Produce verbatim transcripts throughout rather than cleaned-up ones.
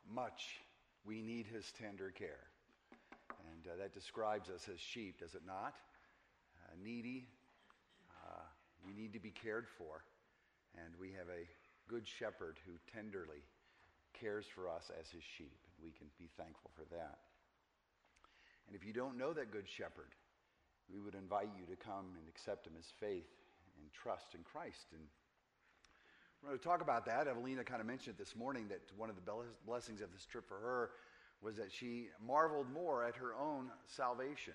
much we need his tender care. And uh, that describes us as sheep, does it not? Uh, needy. Uh, we need to be cared for. And we have a good shepherd who tenderly cares for us as his sheep. And we can be thankful for that. And if you don't know that good shepherd, we would invite you to come and accept him as faith and trust in Christ. And we're going to talk about that. Evelina kind of mentioned it this morning that one of the blessings of this trip for her was that she marveled more at her own salvation.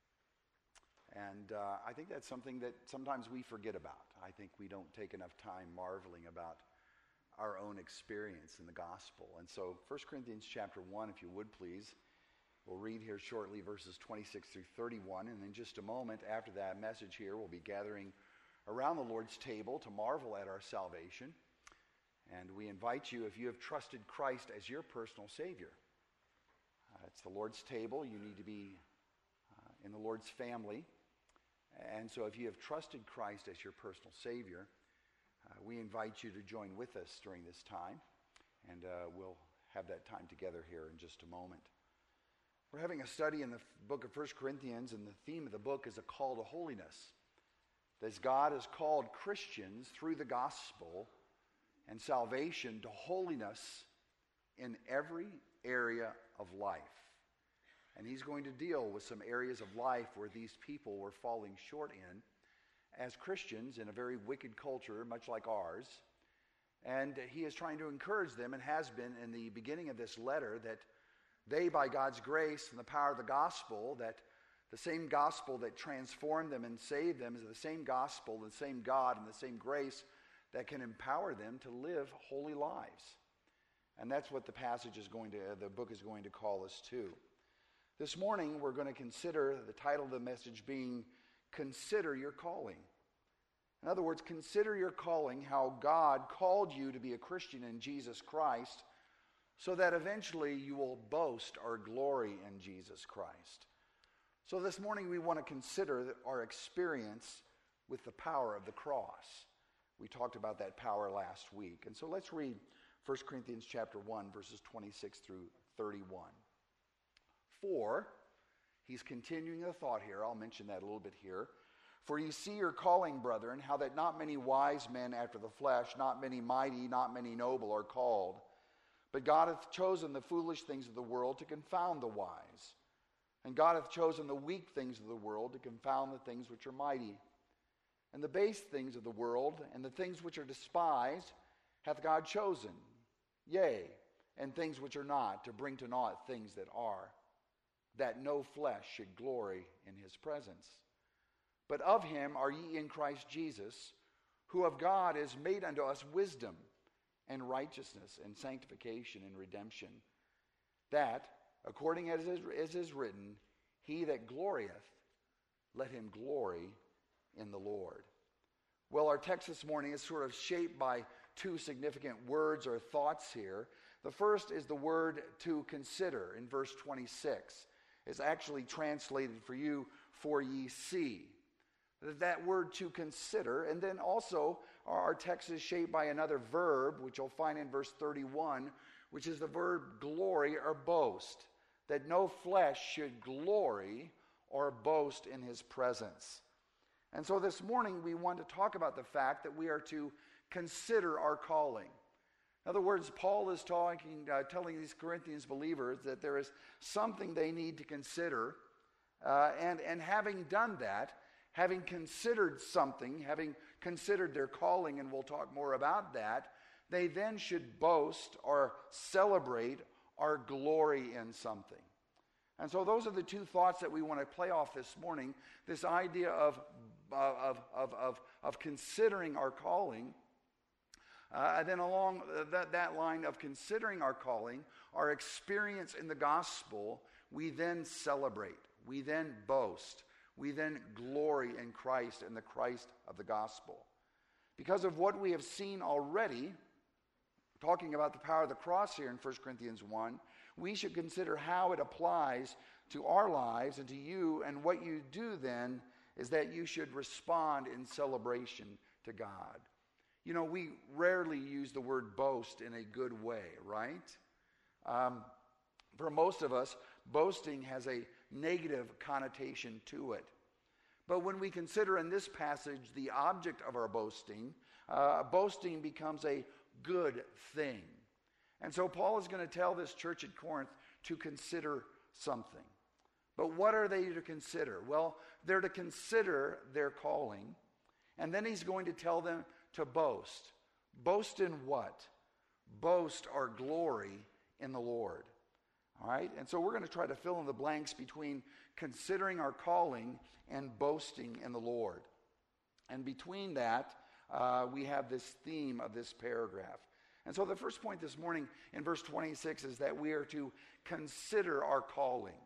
And uh, I think that's something that sometimes we forget about. I think we don't take enough time marveling about our own experience in the gospel. And so First Corinthians chapter one, if you would please, we'll read here shortly verses twenty-six through thirty-one. And in just a moment after that message here, we'll be gathering around the Lord's table to marvel at our salvation. And we invite you, if you have trusted Christ as your personal Savior, uh, it's the Lord's table. You need to be uh, in the Lord's family. And so if you have trusted Christ as your personal Savior, uh, we invite you to join with us during this time. And uh, we'll have that time together here in just a moment. We're having a study in the book of First Corinthians, and the theme of the book is a call to holiness. That God has called Christians through the gospel and salvation to holiness in every area of life. And he's going to deal with some areas of life where these people were falling short in as Christians in a very wicked culture, much like ours. And he is trying to encourage them, and has been in the beginning of this letter, that they, by God's grace and the power of the gospel, that the same gospel that transformed them and saved them is the same gospel, the same God, and the same grace that can empower them to live holy lives. And that's what the passage is going to, the book is going to call us to. This morning, we're going to consider the title of the message being, Consider Your Calling. In other words, consider your calling, how God called you to be a Christian in Jesus Christ, so that eventually you will boast or glory in Jesus Christ. So this morning we want to consider our experience with the power of the cross. We talked about that power last week. And so let's read First Corinthians chapter one, verses twenty-six through thirty-one. For, he's continuing the thought here, I'll mention that a little bit here. For you see your calling, brethren, how that not many wise men after the flesh, not many mighty, not many noble are called. But God hath chosen the foolish things of the world to confound the wise. And God hath chosen the weak things of the world to confound the things which are mighty. And the base things of the world, and the things which are despised, hath God chosen, yea, and things which are not, to bring to naught things that are, that no flesh should glory in his presence. But of him are ye in Christ Jesus, who of God is made unto us wisdom, and righteousness, and sanctification, and redemption, that, according as is, as is written, he that glorieth, let him glory in the Lord. Well, our text this morning is sort of shaped by two significant words or thoughts here. The first is the word to consider in verse twenty-six. It's actually translated for you, for ye see. That word to consider. And then also our text is shaped by another verb, which you'll find in verse thirty-one, which is the verb glory or boast. That no flesh should glory or boast in his presence. And so this morning we want to talk about the fact that we are to consider our calling. In other words, Paul is talking, uh, telling these Corinthians believers that there is something they need to consider. Uh, and, and having done that, having considered something, having considered their calling, and we'll talk more about that, they then should boast or celebrate or glory in something. And so those are the two thoughts that we want to play off this morning. This idea of, of, of, of, of considering our calling. Uh, and then along that, that line of considering our calling, our experience in the gospel, we then celebrate. We then boast. We then glory in Christ and the Christ of the gospel. Because of what we have seen already, talking about the power of the cross here in First Corinthians one, we should consider how it applies to our lives and to you. And what you do then is that you should respond in celebration to God. You know, we rarely use the word boast in a good way, right? Um, for most of us, boasting has a negative connotation to it. But when we consider in this passage the object of our boasting, uh, boasting becomes a good thing. And so Paul is going to tell this church at Corinth to consider something. But what are they to consider? Well, they're to consider their calling, and then he's going to tell them to boast. Boast in what? Boast our glory in the Lord. All right? And so we're going to try to fill in the blanks between considering our calling and boasting in the Lord. And between that, uh, we have this theme of this paragraph. And so the first point this morning in verse twenty-six is that we are to consider our calling.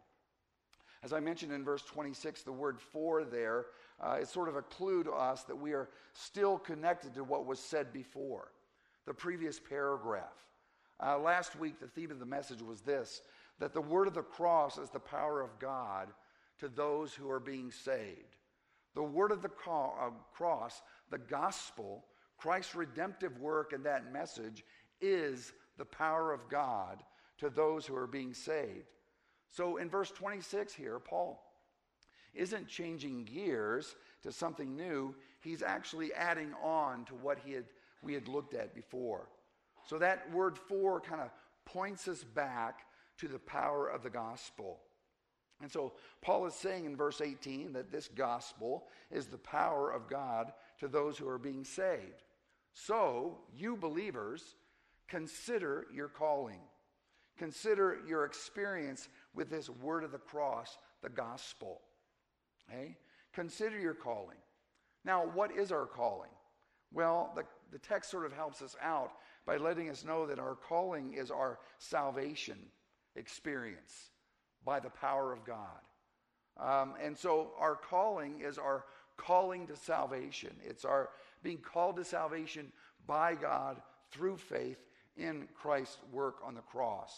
As I mentioned in verse twenty-six, the word for there uh, is sort of a clue to us that we are still connected to what was said before, the previous paragraph. Uh, last week, the theme of the message was this, that the word of the cross is the power of God to those who are being saved. The word of the co- uh, cross, the gospel, Christ's redemptive work and that message is the power of God to those who are being saved. So in verse twenty-six here, Paul isn't changing gears to something new. He's actually adding on to what he had we had looked at before. So that word for kind of points us back to the power of the gospel. And so Paul is saying in verse eighteen that this gospel is the power of God to those who are being saved. So, you believers, consider your calling. Consider your experience with this word of the cross, the gospel. Okay? Consider your calling. Now, what is our calling? Well, the, the text sort of helps us out by letting us know that our calling is our salvation experience by the power of God. Um, and so our calling is our calling to salvation. It's our being called to salvation by God through faith in Christ's work on the cross.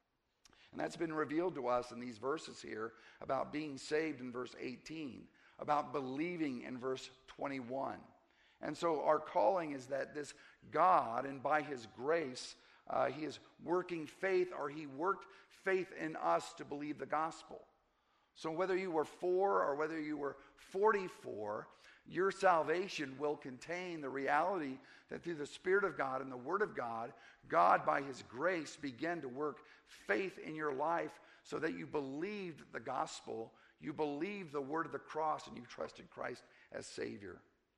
And that's been revealed to us in these verses here about being saved in verse eighteen, about believing in verse twenty-one. And so our calling is that this God, and by his grace, uh, he is working faith, or he worked faith in us to believe the gospel. So whether you were four or whether you were forty-four, your salvation will contain the reality that through the Spirit of God and the Word of God, God, by his grace, began to work faith in your life so that you believed the gospel, you believed the word of the cross, and you trusted Christ as Savior.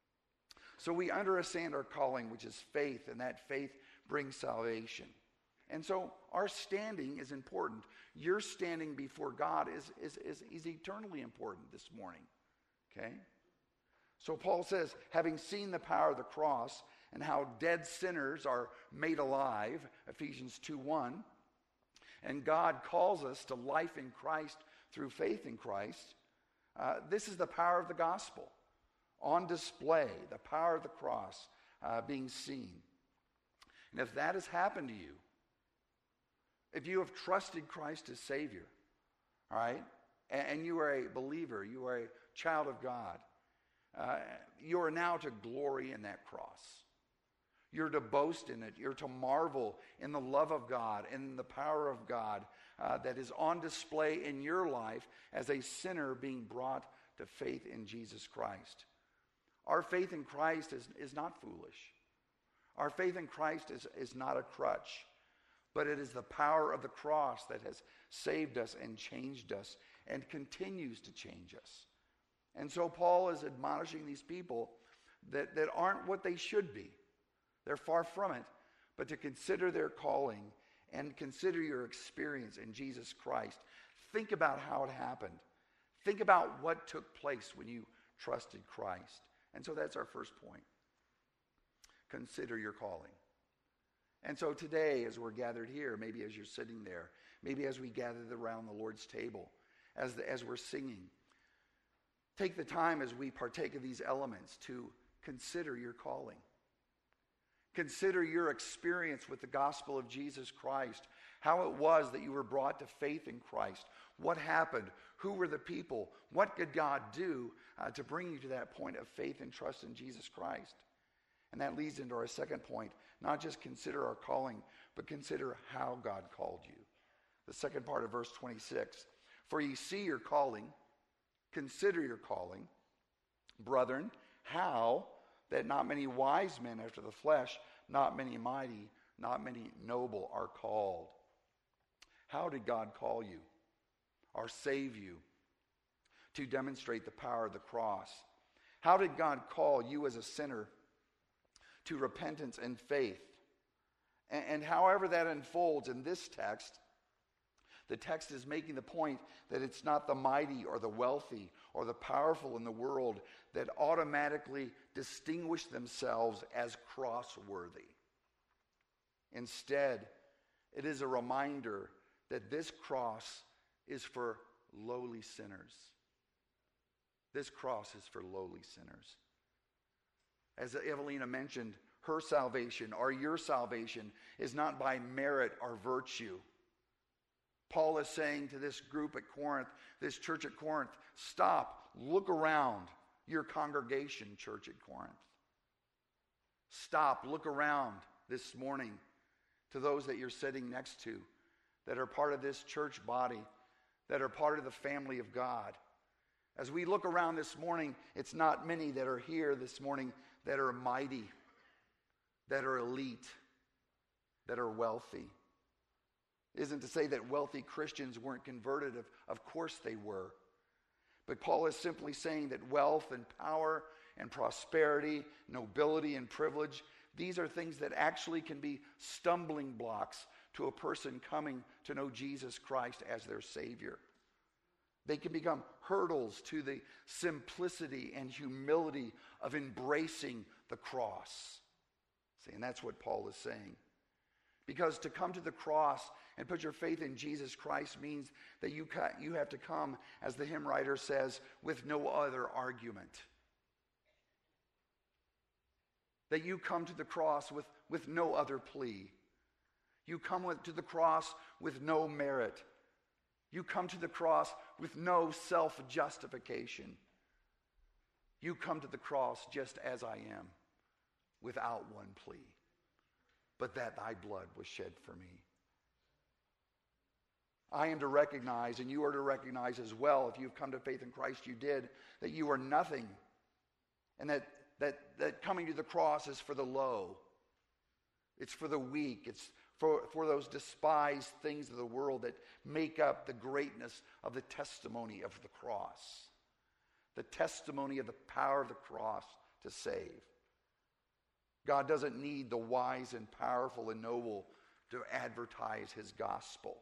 So we understand our calling, which is faith, and that faith brings salvation. And so our standing is important. Your standing before God is, is, is, is eternally important this morning. Okay? So Paul says, having seen the power of the cross and how dead sinners are made alive, Ephesians two one, and God calls us to life in Christ through faith in Christ, uh, this is the power of the gospel on display, the power of the cross uh, being seen. And if that has happened to you, if you have trusted Christ as Savior, all right, and, and you are a believer, you are a child of God, uh, you are now to glory in that cross. You're to boast in it. You're to marvel in the love of God, in the power of God uh, that is on display in your life as a sinner being brought to faith in Jesus Christ. Our faith in Christ is, is not foolish. Our faith in Christ is, is not a crutch, but it is the power of the cross that has saved us and changed us and continues to change us. And so Paul is admonishing these people that, that aren't what they should be. They're far from it, but to consider their calling and consider your experience in Jesus Christ. Think about how it happened. Think about what took place when you trusted Christ. And so that's our first point. Consider your calling. And so today, as we're gathered here, maybe as you're sitting there, maybe as we gather around the Lord's table, as, the, as we're singing, take the time as we partake of these elements to consider your calling. Consider your experience with the gospel of Jesus Christ, how it was that you were brought to faith in Christ, what happened, who were the people, what did God do uh, to bring you to that point of faith and trust in Jesus Christ. And that leads into our second point, not just consider our calling, but consider how God called you. The second part of verse twenty-six, for ye see your calling, consider your calling, brethren, how that not many wise men after the flesh, not many mighty, not many noble are called. How did God call you or save you? To demonstrate the power of the cross. How did God call you as a sinner to repentance and faith? And, and however that unfolds in this text, the text is making the point that it's not the mighty or the wealthy or the powerful in the world that automatically distinguish themselves as cross-worthy. Instead, it is a reminder that this cross is for lowly sinners. This cross is for lowly sinners. As Evelina mentioned, her salvation or your salvation is not by merit or virtue. Paul is saying to this group at Corinth, this church at Corinth, stop, look around your congregation, church at Corinth. Stop, look around this morning to those that you're sitting next to, that are part of this church body, that are part of the family of God. As we look around this morning, it's not many that are here this morning that are mighty, that are elite, that are wealthy. It isn't to say that wealthy Christians weren't converted. Of, of course they were. But Paul is simply saying that wealth and power and prosperity, nobility and privilege, these are things that actually can be stumbling blocks to a person coming to know Jesus Christ as their Savior. They can become hurdles to the simplicity and humility of embracing the cross. See, and that's what Paul is saying. Because to come to the cross and put your faith in Jesus Christ means that you, you have to come, as the hymn writer says, with no other argument. That you come to the cross with, with no other plea. You come with, to the cross with no merit. You come to the cross with no self-justification. You come to the cross just as I am, without one plea, but that thy blood was shed for me. I am to recognize, and you are to recognize as well, if you've come to faith in Christ, you did, that you are nothing, and that, that, that coming to the cross is for the low. It's for the weak. It's For, for those despised things of the world that make up the greatness of the testimony of the cross. The testimony of the power of the cross to save. God doesn't need the wise and powerful and noble to advertise his gospel.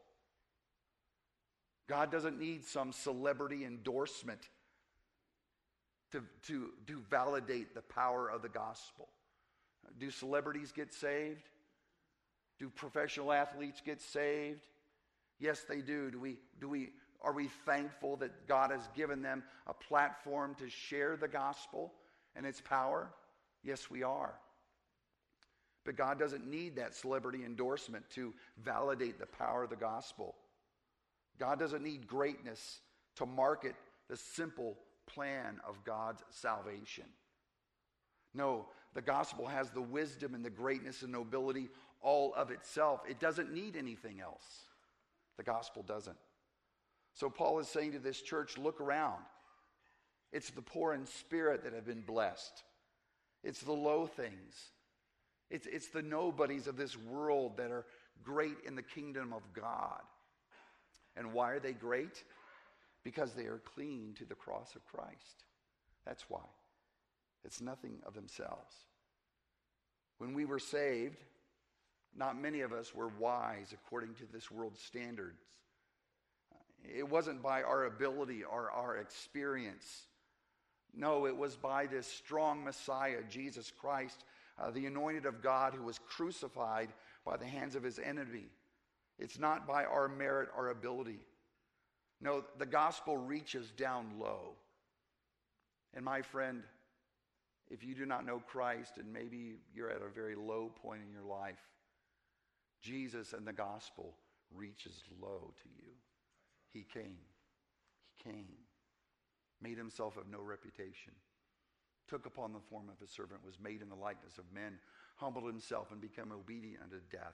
God doesn't need some celebrity endorsement to, to, to validate the power of the gospel. Do celebrities get saved? Do professional athletes get saved? Yes, they do. Do we, do we, are we thankful that God has given them a platform to share the gospel and its power? Yes, we are. But God doesn't need that celebrity endorsement to validate the power of the gospel. God doesn't need greatness to market the simple plan of God's salvation. No, the gospel has the wisdom and the greatness and nobility all of itself. It doesn't need anything else. The gospel doesn't. So Paul is saying to this church, look around. It's the poor in spirit that have been blessed. It's the low things. It's, it's the nobodies of this world that are great in the kingdom of God. And why are they great? Because they are clinging to the cross of Christ. That's why. It's nothing of themselves. When we were saved, not many of us were wise according to this world's standards. It wasn't by our ability or our experience. No, it was by this strong Messiah, Jesus Christ, uh, the anointed of God, who was crucified by the hands of his enemy. It's not by our merit or ability. No, the gospel reaches down low. And my friend, if you do not know Christ, and maybe you're at a very low point in your life, Jesus and the gospel reaches low to you. He came. He came. Made himself of no reputation. Took upon the form of a servant, was made in the likeness of men, humbled himself and became obedient unto death,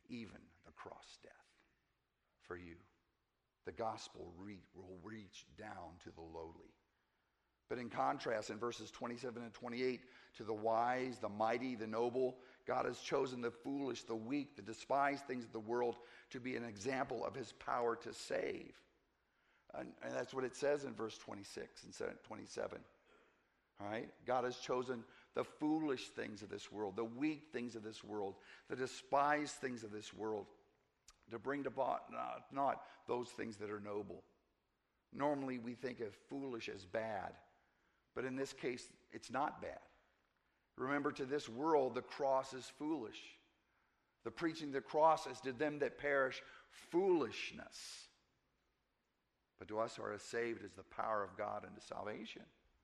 even the cross death for you. The gospel re- will reach down to the lowly. But in contrast, in verses twenty-seven and twenty-eight, to the wise, the mighty, the noble, God has chosen the foolish, the weak, the despised things of the world to be an example of his power to save. And, and that's what it says in verse twenty-six and twenty-seven. All right? God has chosen the foolish things of this world, the weak things of this world, the despised things of this world, to bring to not, not those things that are noble. Normally we think of foolish as bad, but in this case, it's not bad. Remember, to this world, the cross is foolish. The preaching of the cross is to them that perish foolishness. But to us who are saved is the power of God unto salvation.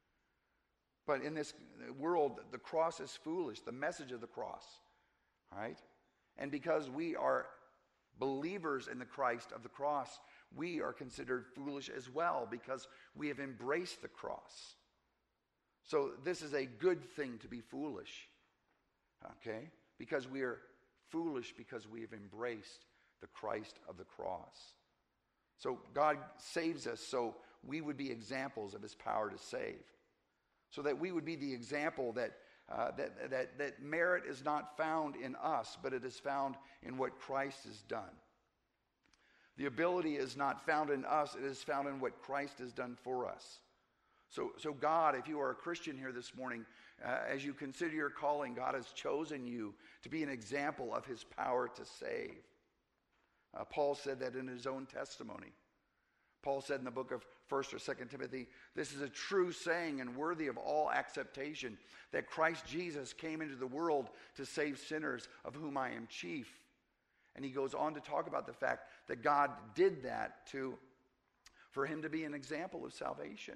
But in this world, the cross is foolish, the message of the cross. All right? And because we are believers in the Christ of the cross, we are considered foolish as well because we have embraced the cross. So this is a good thing to be foolish, okay? Because we are foolish because we have embraced the Christ of the cross. So God saves us so we would be examples of his power to save. So that we would be the example that, uh, that, that, that merit is not found in us, but it is found in what Christ has done. The ability is not found in us, it is found in what Christ has done for us. So, so God, if you are a Christian here this morning, uh, as you consider your calling, God has chosen you to be an example of his power to save. Uh, Paul said that in his own testimony. Paul said in the book of First or Second Timothy, this is a true saying and worthy of all acceptation, that Christ Jesus came into the world to save sinners, of whom I am chief. And he goes on to talk about the fact that God did that to, for him to be an example of salvation.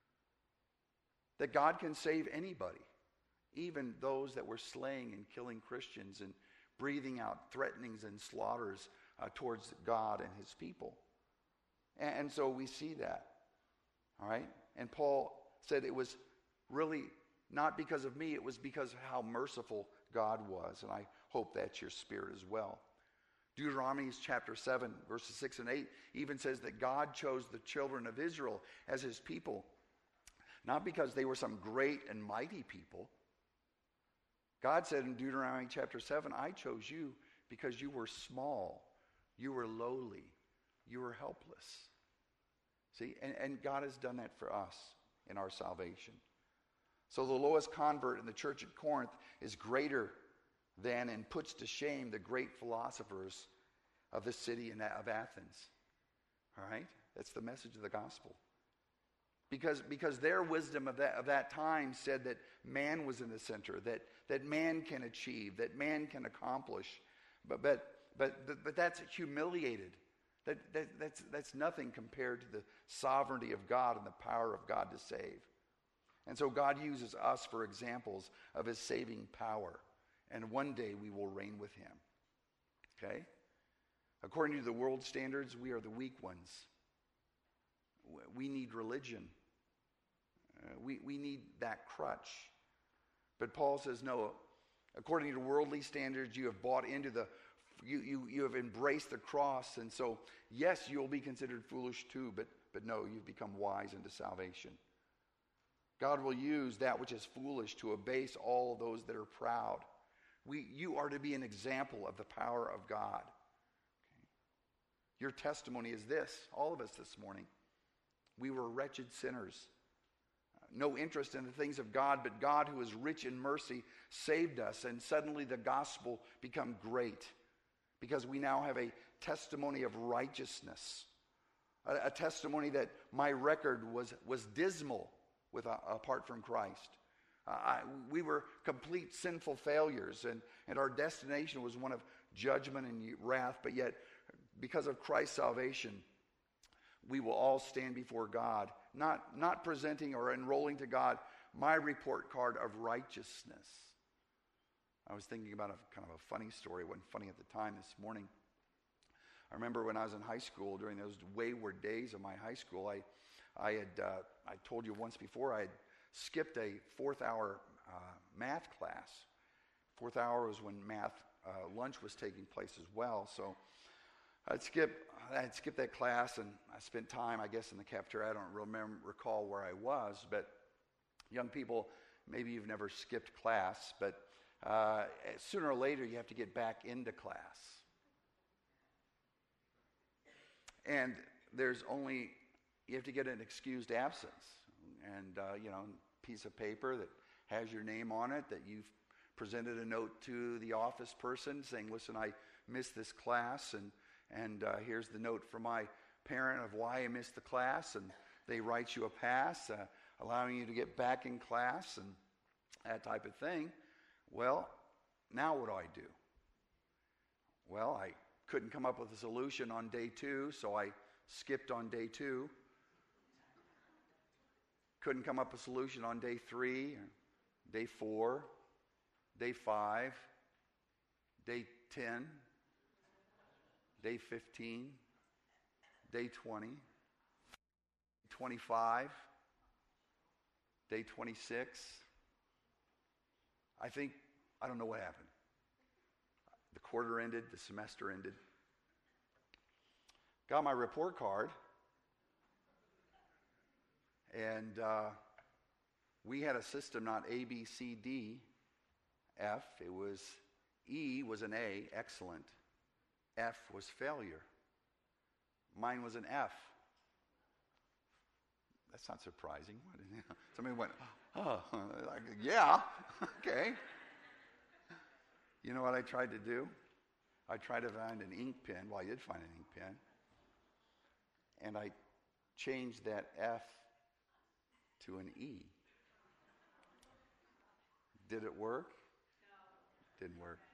That God can save anybody, even those that were slaying and killing Christians and breathing out threatenings and slaughters uh, towards God and his people. And, and so we see that, all right? And Paul said it was really not because of me, it was because of how merciful God was. And I hope that's your spirit as well. Deuteronomy chapter seven, verses six and eight even says that God chose the children of Israel as his people, not because they were some great and mighty people. God said in Deuteronomy chapter seven, I chose you because you were small, you were lowly, you were helpless. See, and, and God has done that for us in our salvation. So the lowest convert in the church at Corinth is greater than and puts to shame the great philosophers of the city of Athens. All right? That's the message of the gospel. Because, because their wisdom of that, of that time said that man was in the center, that, that man can achieve, that man can accomplish. But, but, but, but, but that's humiliated. That, that, that's, that's nothing compared to the sovereignty of God and the power of God to save. And so God uses us for examples of his saving power. And one day we will reign with him. Okay? According to the world standards, we are the weak ones. We need religion. Uh, we, we need that crutch. But Paul says, no, according to worldly standards, you have bought into the, you, you, you have embraced the cross. And so, yes, you'll be considered foolish too, but, but no, you've become wise unto salvation. God will use that which is foolish to abase all those that are proud. We, you are to be an example of the power of God. Okay. Your testimony is this, all of us this morning. We were wretched sinners. Uh, no interest in the things of God, but God, who is rich in mercy, saved us. And suddenly the gospel became great because we now have a testimony of righteousness. A, a testimony that my record was, was dismal with, uh, apart from Christ. Uh, I, we were complete sinful failures, and, and our destination was one of judgment and wrath, but yet because of Christ's salvation, we will all stand before God, not, not presenting or enrolling to God my report card of righteousness. I was thinking about a kind of a funny story. It wasn't funny at the time this morning. I remember when I was in high school, during those wayward days of my high school, I, I had, uh, I told you once before, I had skipped a fourth hour uh, math class. Fourth hour was when math uh, lunch was taking place as well. So I'd skip, I'd skip that class, and I spent time, I guess, in the cafeteria. I don't remember, recall where I was, but young people, maybe you've never skipped class, but uh, sooner or later you have to get back into class. And there's only, you have to get an excused absence, and, uh, you know, a piece of paper that has your name on it, that you've presented a note to the office person saying, listen, I missed this class, and and uh, here's the note from my parent of why I missed the class, and they write you a pass, uh, allowing you to get back in class, and that type of thing. Well, now what do I do? Well, I couldn't come up with a solution on day two, so I skipped on day two. Couldn't come up with a solution on day three, day four, day five, day ten, day fifteen, day twenty, twenty-five, day twenty-six. I think, I don't know what happened. The quarter ended, the semester ended. Got my report card, and uh, we had a system, not A, B, C, D, F. It was, E was an A, excellent. F was failure. Mine was an F. That's not surprising. Somebody went, oh, like, yeah, okay. You know what I tried to do? I tried to find an ink pen. Well, I did find an ink pen. And I changed that F to an E. Did it work? No. Didn't work.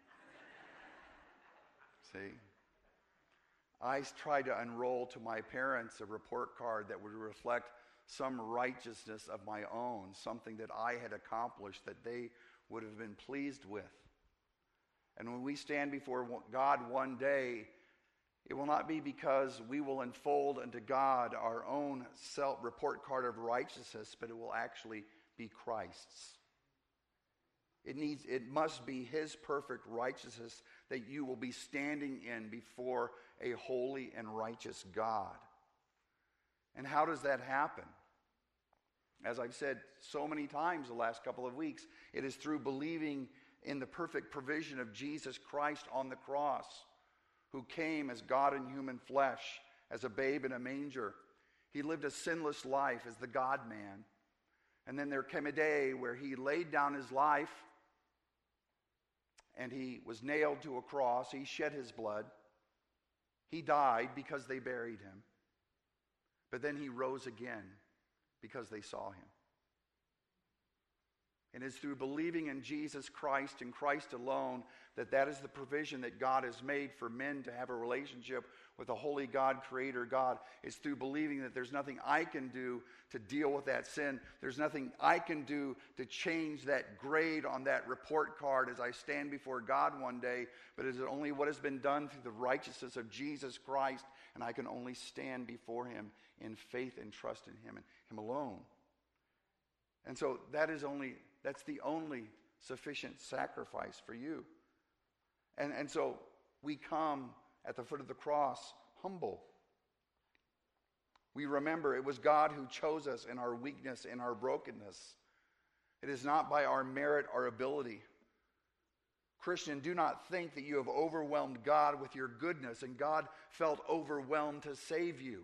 See? I tried to unroll to my parents a report card that would reflect some righteousness of my own, something that I had accomplished that they would have been pleased with. And when we stand before God one day, it will not be because we will unfold unto God our own self report card of righteousness, but it will actually be Christ's. It needs, it must be His perfect righteousness that you will be standing in before a holy and righteous God. And how does that happen? As I've said so many times the last couple of weeks, it is through believing in the perfect provision of Jesus Christ on the cross, who came as God in human flesh, as a babe in a manger. He lived a sinless life as the God-man. And then there came a day where He laid down His life, and He was nailed to a cross. He shed His blood. He died because they buried Him. But then He rose again because they saw Him. And it's through believing in Jesus Christ and Christ alone that that is the provision that God has made for men to have a relationship with a holy God, creator God. It's through believing that there's nothing I can do to deal with that sin. There's nothing I can do to change that grade on that report card as I stand before God one day, but it is only what has been done through the righteousness of Jesus Christ, and I can only stand before Him in faith and trust in Him and Him alone. And so that is only, that's the only sufficient sacrifice for you. And, and so we come at the foot of the cross humble. We remember it was God who chose us in our weakness, in our brokenness. It is not by our merit or ability. Christian, do not think that you have overwhelmed God with your goodness and God felt overwhelmed to save you.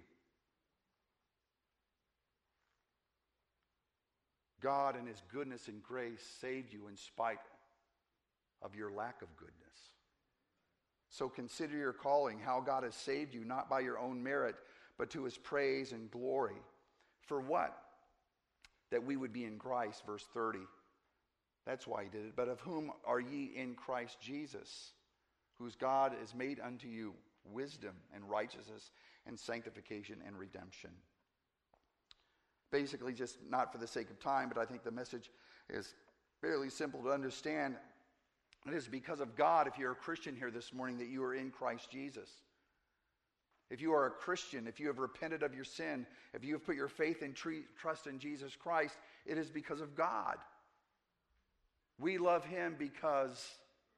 God in His goodness and grace saved you in spite of your lack of goodness. So consider your calling, how God has saved you, not by your own merit, but to His praise and glory. For what? That we would be in Christ, verse thirty. That's why He did it. But of whom are ye in Christ Jesus, whose God is made unto you wisdom and righteousness and sanctification and redemption. Basically, just not for the sake of time, but I think the message is fairly simple to understand. It is because of God, if you're a Christian here this morning, that you are in Christ Jesus. If you are a Christian, if you have repented of your sin, if you have put your faith and trust in Jesus Christ, it is because of God. We love Him because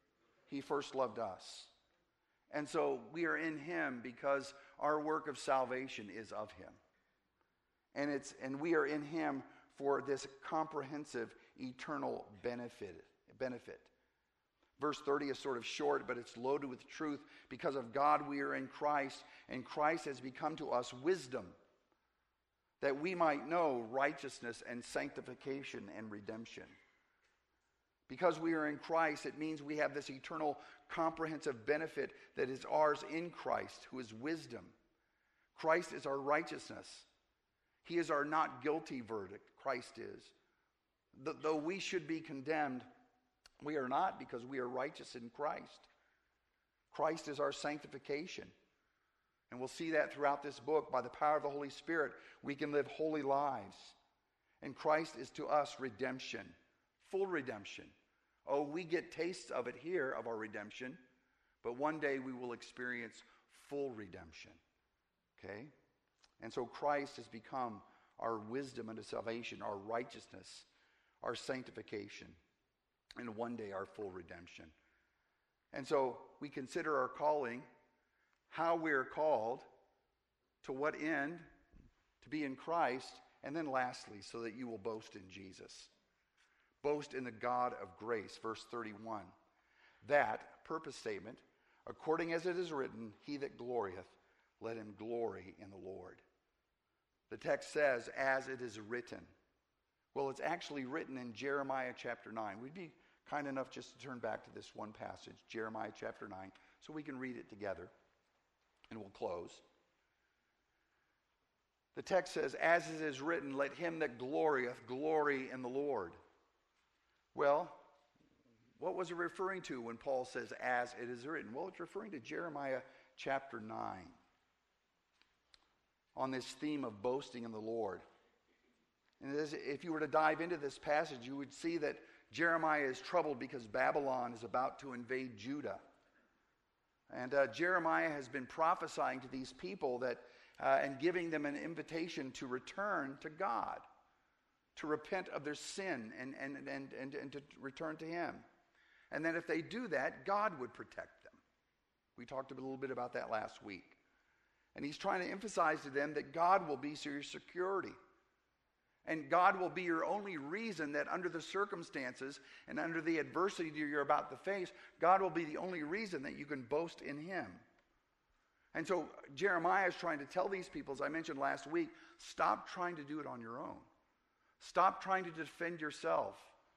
he first loved us. And so we are in him because our work of salvation is of him. And it's and we are in him for this comprehensive eternal benefit. benefit. Verse thirty is sort of short, but it's loaded with truth. Because of God we are in Christ, and Christ has become to us wisdom, that we might know righteousness and sanctification and redemption. Because we are in Christ, it means we have this eternal comprehensive benefit that is ours in Christ, who is wisdom. Christ is our righteousness. He is our not guilty verdict. Christ is. Th- though we should be condemned, we are not, because we are righteous in Christ. Christ is our sanctification. And we'll see that throughout this book. By the power of the Holy Spirit, we can live holy lives. And Christ is to us redemption, full redemption. Oh, we get tastes of it here, of our redemption, but one day we will experience full redemption. Okay? And so Christ has become our wisdom unto salvation, our righteousness, our sanctification, and one day our full redemption. And so we consider our calling, how we are called, to what end, to be in Christ, and then lastly, so that you will boast in Jesus. Boast in the God of grace, verse thirty-one. That, purpose statement, according as it is written, he that glorieth, let him glory in the Lord. The text says, as it is written. Well, it's actually written in Jeremiah chapter nine. We'd be kind enough just to turn back to this one passage, Jeremiah chapter nine, so we can read it together, and we'll close. The text says, as it is written, let him that glorieth glory in the Lord. Well, what was it referring to when Paul says, as it is written? Well, it's referring to Jeremiah chapter nine, on this theme of boasting in the Lord. And as, if you were to dive into this passage, you would see that Jeremiah is troubled because Babylon is about to invade Judah. And uh, Jeremiah has been prophesying to these people that, uh, and giving them an invitation to return to God, to repent of their sin and, and, and, and, and to return to him. And then if they do that, God would protect them. We talked a little bit about that last week. And he's trying to emphasize to them that God will be your security. And God will be your only reason that under the circumstances and under the adversity you're about to face, God will be the only reason that you can boast in him. And so Jeremiah is trying to tell these people, as I mentioned last week, stop trying to do it on your own. Stop trying to defend yourself.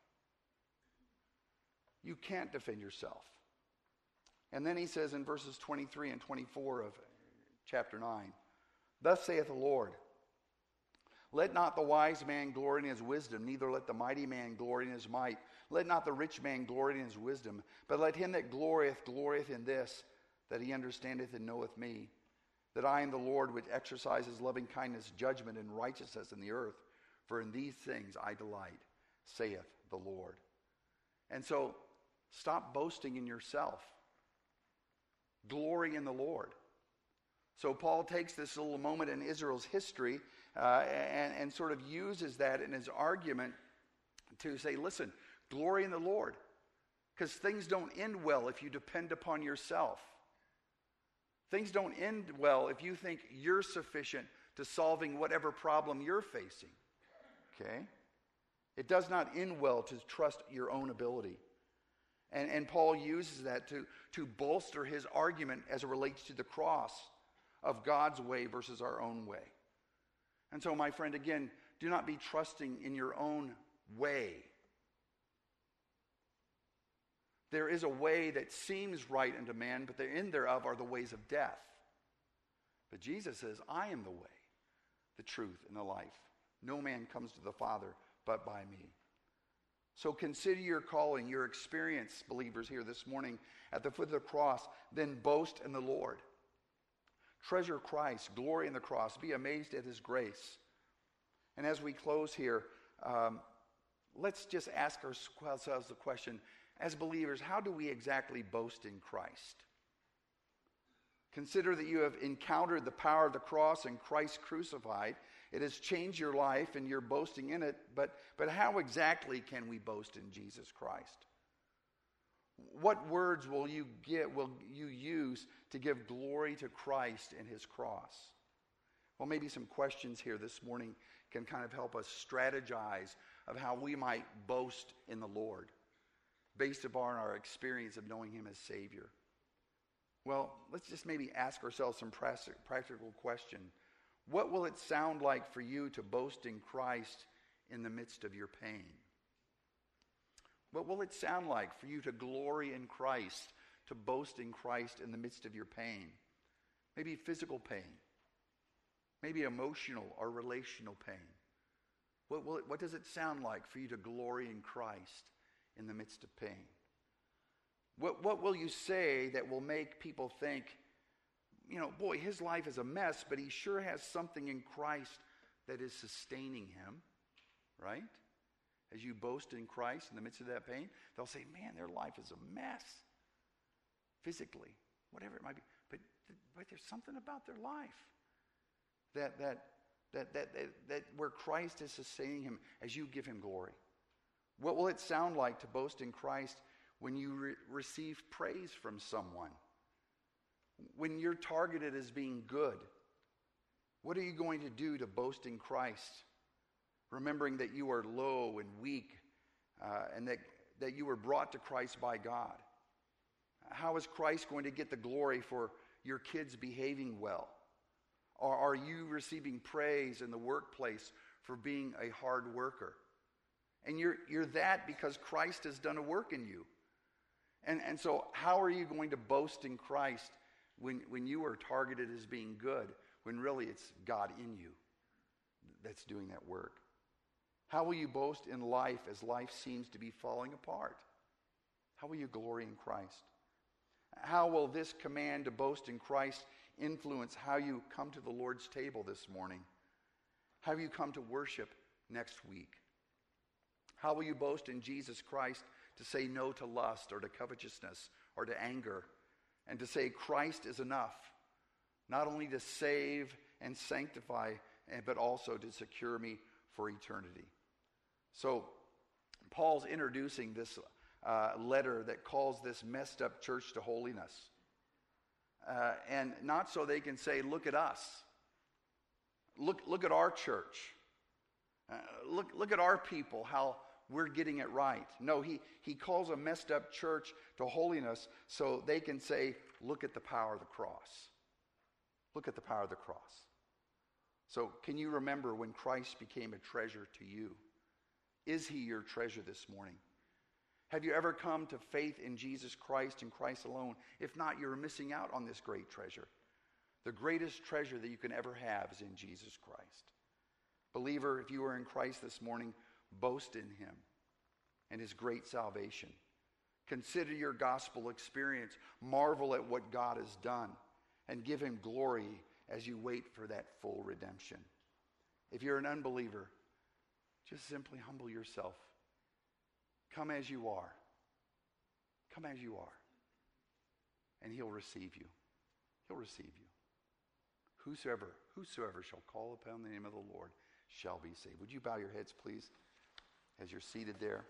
You can't defend yourself. And then he says in verses twenty-three and twenty-four of chapter nine, thus saith the Lord, let not the wise man glory in his wisdom, neither let the mighty man glory in his might. Let not the rich man glory in his wisdom, but let him that glorieth, glorieth in this, that he understandeth and knoweth me, that I am the Lord which exercises loving kindness, judgment, and righteousness in the earth. For in these things I delight, saith the Lord. And so, stop boasting in yourself. Glory in the Lord. So Paul takes this little moment in Israel's history uh, and, and sort of uses that in his argument to say, listen, glory in the Lord. Because things don't end well if you depend upon yourself. Things don't end well if you think you're sufficient to solving whatever problem you're facing. Okay? It does not end well to trust your own ability. And, and Paul uses that to, to bolster his argument as it relates to the cross of God's way versus our own way. And so, my friend, again, do not be trusting in your own way. There is a way that seems right unto man, but the end thereof are the ways of death. But Jesus says, I am the way, the truth, and the life. No man comes to the Father but by me. So consider your calling, your experience, believers here this morning at the foot of the cross, then boast in the Lord. Treasure Christ, glory in the cross, be amazed at his grace. And as we close here, um, let's just ask ourselves the question, as believers, how do we exactly boast in Christ? Consider that you have encountered the power of the cross and Christ crucified. It has changed your life and you're boasting in it, but, but how exactly can we boast in Jesus Christ? What words will you get, will you use to give glory to Christ and his cross? Well, maybe some questions here this morning can kind of help us strategize of how we might boast in the Lord based upon our experience of knowing him as Savior. Well, let's just maybe ask ourselves some practical question. What will it sound like for you to boast in Christ in the midst of your pain? What will it sound like for you to glory in Christ, to boast in Christ in the midst of your pain? Maybe physical pain, maybe emotional or relational pain. What, will it, what does it sound like for you to glory in Christ in the midst of pain? What, what will you say that will make people think, you know, boy, his life is a mess, but he sure has something in Christ that is sustaining him, right? As you boast in Christ in the midst of that pain, they'll say, man, their life is a mess. Physically, whatever it might be. But, but there's something about their life that, that, that, that, that, that where Christ is sustaining him as you give him glory. What will it sound like to boast in Christ when you re- receive praise from someone? When you're targeted as being good, what are you going to do to boast in Christ? Remembering that you are low and weak, uh, and that, that you were brought to Christ by God. How is Christ going to get the glory for your kids behaving well? Or are you receiving praise in the workplace for being a hard worker? And you're, you're that because Christ has done a work in you. And, and so how are you going to boast in Christ when, when you are targeted as being good, when really it's God in you that's doing that work? How will you boast in life as life seems to be falling apart? How will you glory in Christ? How will this command to boast in Christ influence how you come to the Lord's table this morning? How will you come to worship next week? How will you boast in Jesus Christ to say no to lust or to covetousness or to anger, and to say Christ is enough, not only to save and sanctify, but also to secure me for eternity? So Paul's introducing this uh, letter that calls this messed up church to holiness. Uh, and not so they can say, look at us. Look, look at our church. Uh, look, look at our people, how we're getting it right. No, he, he calls a messed up church to holiness so they can say, look at the power of the cross. Look at the power of the cross. So can you remember when Christ became a treasure to you? Is he your treasure this morning? Have you ever come to faith in Jesus Christ and Christ alone? If not, you're missing out on this great treasure. The greatest treasure that you can ever have is in Jesus Christ. Believer, if you are in Christ this morning, boast in him and his great salvation. Consider your gospel experience. Marvel at what God has done and give him glory as you wait for that full redemption. If you're an unbeliever, just simply humble yourself. Come as you are. Come as you are. And he'll receive you. He'll receive you. Whosoever, whosoever shall call upon the name of the Lord shall be saved. Would you bow your heads, please, as you're seated there?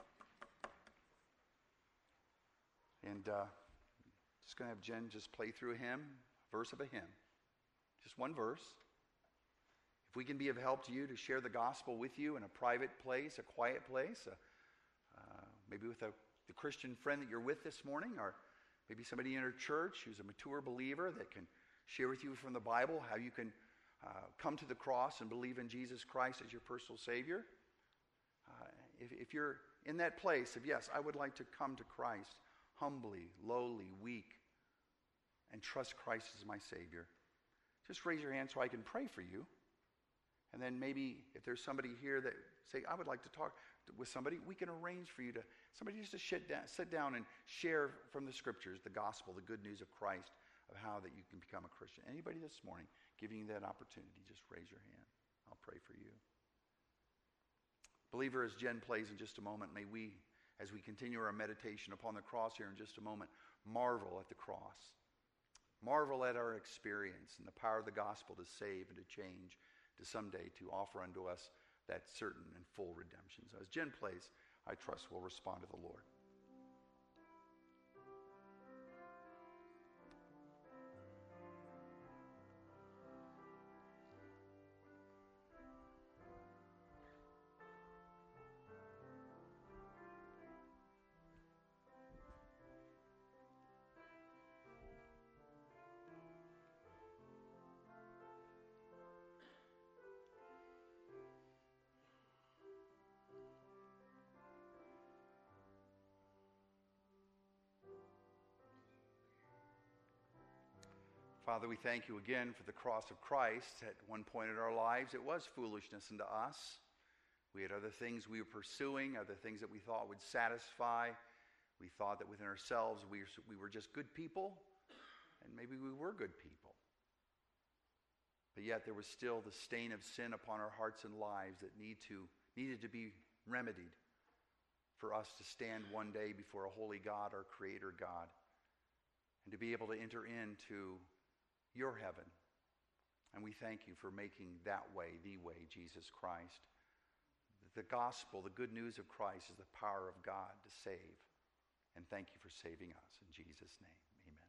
And uh, just going to have Jen just play through a hymn, a verse of a hymn. Just one verse. If we can be of help to you to share the gospel with you in a private place, a quiet place, uh, uh, maybe with a, the Christian friend that you're with this morning, or maybe somebody in our church who's a mature believer that can share with you from the Bible how you can uh, come to the cross and believe in Jesus Christ as your personal Savior. Uh, if, if you're in that place of, yes, I would like to come to Christ humbly, lowly, weak, and trust Christ as my Savior, just raise your hand so I can pray for you. And then maybe if there's somebody here that say, I would like to talk with somebody, we can arrange for you to, somebody just to sit down, sit down and share from the scriptures, the gospel, the good news of Christ, of how that you can become a Christian. Anybody this morning giving you that opportunity, just raise your hand. I'll pray for you. Believer, as Jen plays in just a moment, may we, as we continue our meditation upon the cross here in just a moment, marvel at the cross. Marvel at our experience and the power of the gospel to save and to change, to someday to offer unto us that certain and full redemption. So as Jen plays, I trust we'll respond to the Lord. Father, we thank you again for the cross of Christ. At one point in our lives, it was foolishness unto us. We had other things we were pursuing, other things that we thought would satisfy. We thought that within ourselves we, we were just good people, and maybe we were good people. But yet there was still the stain of sin upon our hearts and lives that need to, needed to be remedied for us to stand one day before a holy God, our Creator God, and to be able to enter into your heaven. And we thank you for making that way the way, Jesus Christ. The gospel, the good news of Christ, is the power of God to save. And thank you for saving us. In Jesus' name, amen.